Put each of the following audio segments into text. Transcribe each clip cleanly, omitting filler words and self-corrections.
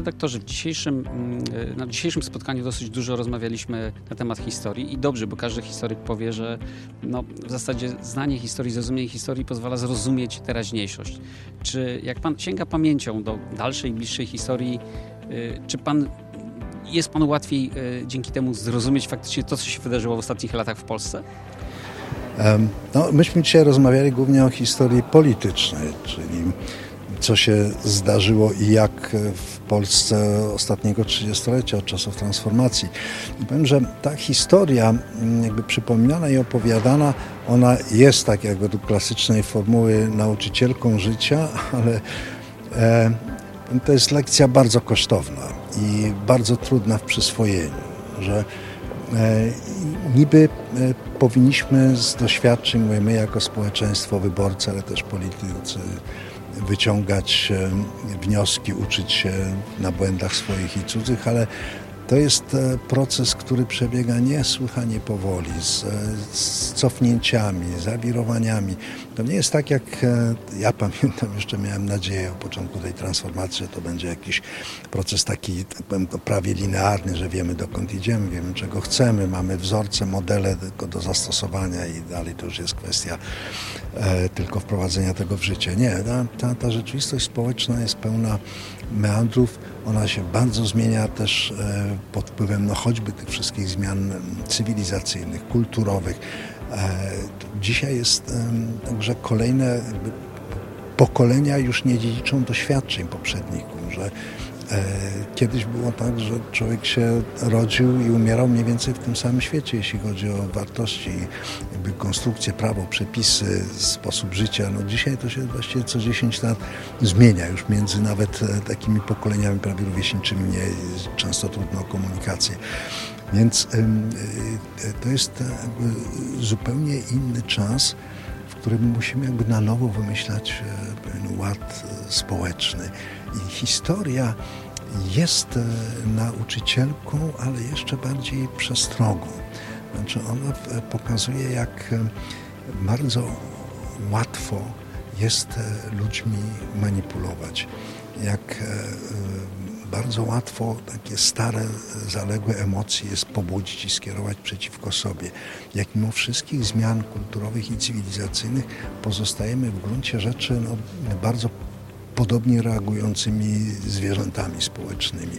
redaktorze, na dzisiejszym spotkaniu dosyć dużo rozmawialiśmy na temat historii i dobrze, bo każdy historyk powie, że w zasadzie znanie historii, zrozumienie historii pozwala zrozumieć teraźniejszość. Czy jak pan sięga pamięcią do dalszej, bliższej historii, czy jest panu łatwiej dzięki temu zrozumieć faktycznie to, co się wydarzyło w ostatnich latach w Polsce? Myśmy dzisiaj rozmawiali głównie o historii politycznej, czyli co się zdarzyło i jak w Polsce ostatniego 30-lecia od czasów transformacji. I powiem, że ta historia jakby przypominana i opowiadana, ona jest tak jak według klasycznej formuły nauczycielką życia, ale to jest lekcja bardzo kosztowna i bardzo trudna w przyswojeniu, że niby powinniśmy z doświadczeń, mówię, my jako społeczeństwo, wyborcy, ale też politycy, wyciągać wnioski, uczyć się na błędach swoich i cudzych, ale to jest proces, który przebiega niesłychanie powoli, z cofnięciami, zawirowaniami. To nie jest tak, jak ja pamiętam, jeszcze miałem nadzieję o początku tej transformacji, że to będzie jakiś proces taki, tak powiem, prawie linearny, że wiemy, dokąd idziemy, wiemy, czego chcemy, mamy wzorce, modele tylko do zastosowania i dalej to już jest kwestia tylko wprowadzenia tego w życie. Nie, ta rzeczywistość społeczna jest pełna meandrów, ona się bardzo zmienia też pod wpływem choćby tych wszystkich zmian cywilizacyjnych, kulturowych. Dzisiaj jest także kolejne pokolenia już nie dziedziczą doświadczeń poprzedników, że kiedyś było tak, że człowiek się rodził i umierał mniej więcej w tym samym świecie, jeśli chodzi o wartości, jakby konstrukcję, prawo, przepisy, sposób życia. Dzisiaj to się właściwie co 10 lat zmienia już między nawet takimi pokoleniami prawie rówieśniczymi, nie często trudno o komunikację. Więc to jest zupełnie inny czas, w którym musimy jakby na nowo wymyślać pewien ład społeczny. I historia jest nauczycielką, ale jeszcze bardziej przestrogą. Znaczy ona pokazuje, jak bardzo łatwo jest ludźmi manipulować, jak bardzo łatwo takie stare, zaległe emocje jest pobudzić i skierować przeciwko sobie. Jak mimo wszystkich zmian kulturowych i cywilizacyjnych pozostajemy w gruncie rzeczy bardzo podobnie reagującymi zwierzętami społecznymi.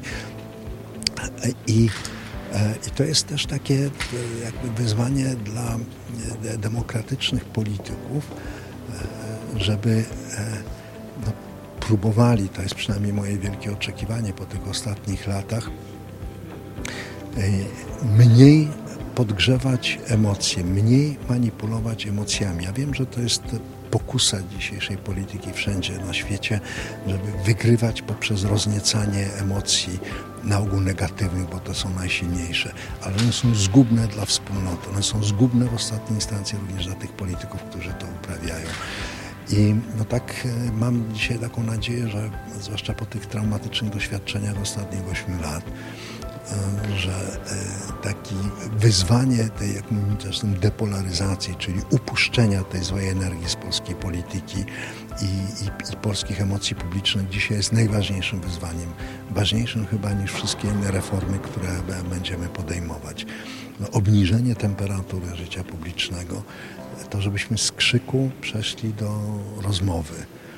I to jest też takie jakby wyzwanie dla demokratycznych polityków, żeby próbowali, to jest przynajmniej moje wielkie oczekiwanie po tych ostatnich latach, mniej podgrzewać emocje, mniej manipulować emocjami. Ja wiem, że to jest pokusa dzisiejszej polityki wszędzie na świecie, żeby wygrywać poprzez rozniecanie emocji na ogół negatywnych, bo to są najsilniejsze, ale one są zgubne dla wspólnoty, one są zgubne w ostatniej instancji również dla tych polityków, którzy to uprawiają. I tak mam dzisiaj taką nadzieję, że zwłaszcza po tych traumatycznych doświadczeniach ostatnich 8 lat, że takie wyzwanie tej, jak mówimy też, depolaryzacji, czyli upuszczenia tej złej energii z polskiej polityki i polskich emocji publicznych dzisiaj jest najważniejszym wyzwaniem. Ważniejszym chyba niż wszystkie inne reformy, które będziemy podejmować. Obniżenie temperatury życia publicznego, to żebyśmy z krzyku przeszli do rozmowy.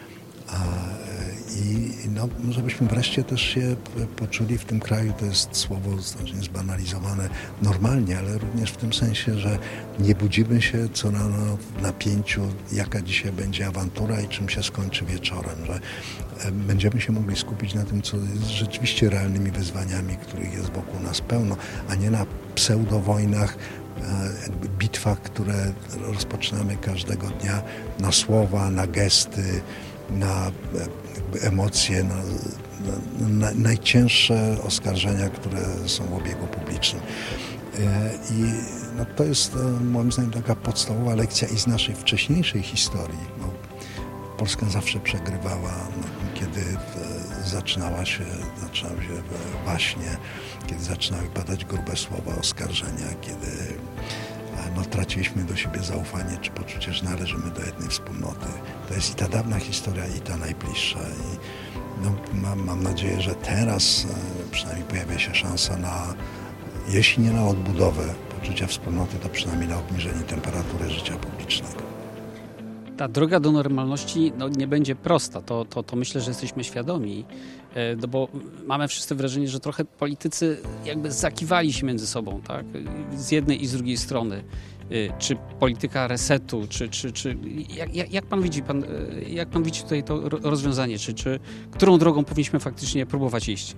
I żebyśmy wreszcie też się poczuli w tym kraju, to jest słowo znacznie zbanalizowane normalnie, ale również w tym sensie, że nie budzimy się co rano w napięciu, jaka dzisiaj będzie awantura i czym się skończy wieczorem, że będziemy się mogli skupić na tym, co jest rzeczywiście realnymi wyzwaniami, których jest wokół nas pełno, a nie na pseudowojnach, bitwach, które rozpoczynamy każdego dnia na słowa, na gesty, na emocje, na najcięższe oskarżenia, które są w obiegu publicznym. I to jest moim zdaniem taka podstawowa lekcja i z naszej wcześniejszej historii. Polska zawsze przegrywała, kiedy zaczynały się waśnie, kiedy zaczynały padać grube słowa, oskarżenia, kiedy traciliśmy do siebie zaufanie czy poczucie, że należymy do jednej wspólnoty. To jest i ta dawna historia, i ta najbliższa. Mam nadzieję, że teraz przynajmniej pojawia się szansa na, jeśli nie na odbudowę poczucia wspólnoty, to przynajmniej na obniżenie temperatury życia publicznego. Ta droga do normalności nie będzie prosta, to myślę, że jesteśmy świadomi, bo mamy wszyscy wrażenie, że trochę politycy jakby zakiwali się między sobą, tak? Z jednej i z drugiej strony. Czy polityka resetu, jak pan widzi tutaj to rozwiązanie, czy którą drogą powinniśmy faktycznie próbować iść?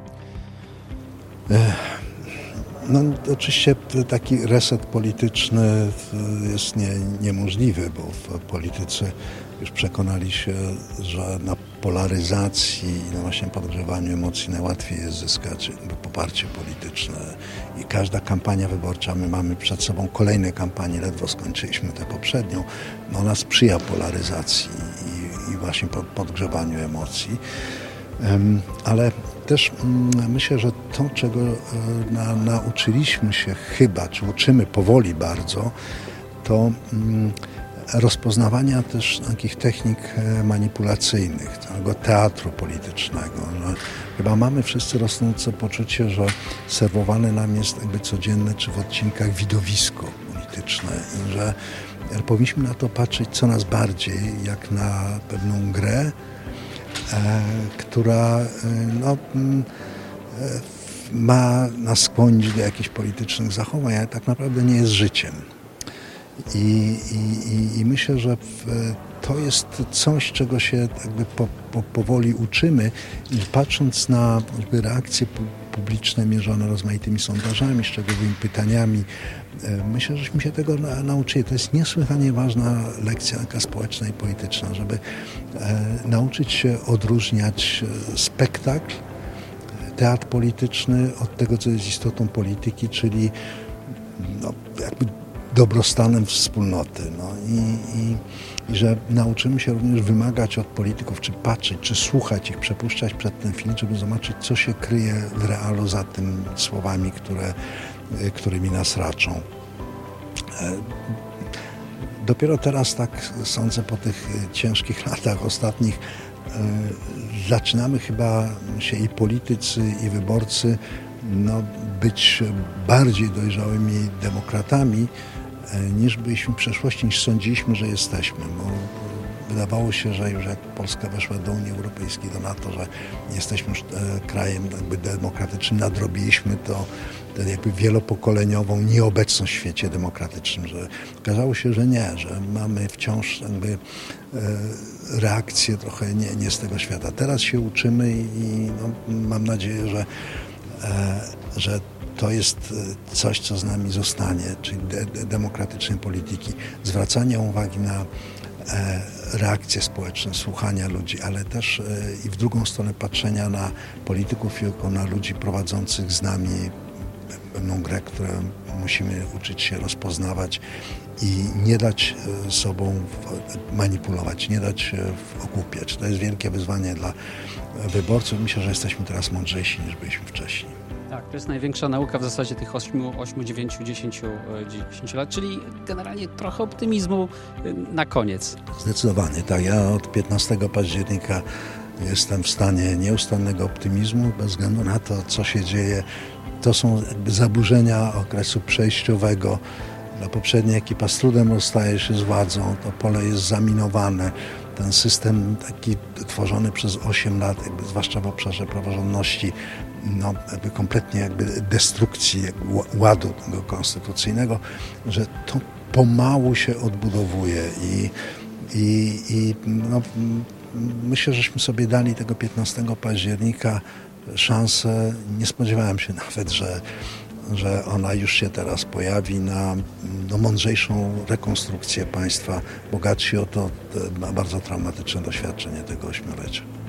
Oczywiście taki reset polityczny jest niemożliwy, bo politycy już przekonali się, że na polaryzacji i na właśnie podgrzewaniu emocji najłatwiej jest zyskać poparcie polityczne. I każda kampania wyborcza, my mamy przed sobą kolejne kampanie, ledwo skończyliśmy tę poprzednią, ona sprzyja polaryzacji i właśnie podgrzewaniu emocji. Ale też myślę, że to, czego nauczyliśmy się chyba, czy uczymy powoli bardzo, to rozpoznawania też takich technik manipulacyjnych, całego teatru politycznego. Że chyba mamy wszyscy rosnące poczucie, że serwowane nam jest jakby codzienne, czy w odcinkach widowisko polityczne i że powinniśmy na to patrzeć coraz bardziej jak na pewną grę, która ma nas skłonić do jakichś politycznych zachowań, ale tak naprawdę nie jest życiem. I myślę, że to jest coś, czego się jakby powoli uczymy i patrząc na reakcje publiczne mierzone rozmaitymi sondażami, szczegółowymi pytaniami, myślę, żeśmy się tego nauczyli. To jest niesłychanie ważna lekcja taka społeczna i polityczna, żeby nauczyć się odróżniać spektakl, teatr polityczny od tego, co jest istotą polityki, czyli jakby dobrostanem wspólnoty. I że nauczymy się również wymagać od polityków, czy patrzeć, czy słuchać ich, przepuszczać przed ten film, żeby zobaczyć, co się kryje w realu za tym słowami, którymi nas raczą. Dopiero teraz, tak sądzę, po tych ciężkich latach ostatnich, zaczynamy chyba się i politycy, i wyborcy być bardziej dojrzałymi demokratami, niż byliśmy w przeszłości, niż sądziliśmy, że jesteśmy. Bo wydawało się, że już jak Polska weszła do Unii Europejskiej, do NATO, że jesteśmy już krajem jakby demokratycznym, nadrobiliśmy to jakby wielopokoleniową nieobecność w świecie demokratycznym, że okazało się, że nie, że mamy wciąż jakby reakcje trochę nie z tego świata. Teraz się uczymy i mam nadzieję, że to jest coś, co z nami zostanie, czyli demokratycznej polityki, zwracania uwagi na reakcje społeczne, słuchania ludzi, ale też i w drugą stronę patrzenia na polityków jako na ludzi prowadzących z nami pewną grę, którą musimy uczyć się rozpoznawać i nie dać sobą manipulować, nie dać się ogłupiać. To jest wielkie wyzwanie dla wyborców. Myślę, że jesteśmy teraz mądrzejsi niż byliśmy wcześniej. Tak, to jest największa nauka w zasadzie tych 8, 9, 10 lat, czyli generalnie trochę optymizmu na koniec. Zdecydowanie, tak. Ja od 15 października jestem w stanie nieustannego optymizmu, bez względu na to, co się dzieje. To są jakby zaburzenia okresu przejściowego. Ta poprzednia ekipa z trudem rozstaje się z władzą, to pole jest zaminowane. Ten system taki tworzony przez 8 lat, jakby zwłaszcza w obszarze praworządności, jakby kompletnie jakby destrukcji ładu tego konstytucyjnego, że to pomału się odbudowuje i myślę, żeśmy sobie dali tego 15 października szansę. Nie spodziewałem się nawet, że ona już się teraz pojawi na mądrzejszą rekonstrukcję państwa, bogatsi o to bardzo traumatyczne doświadczenie tego 8-lecia.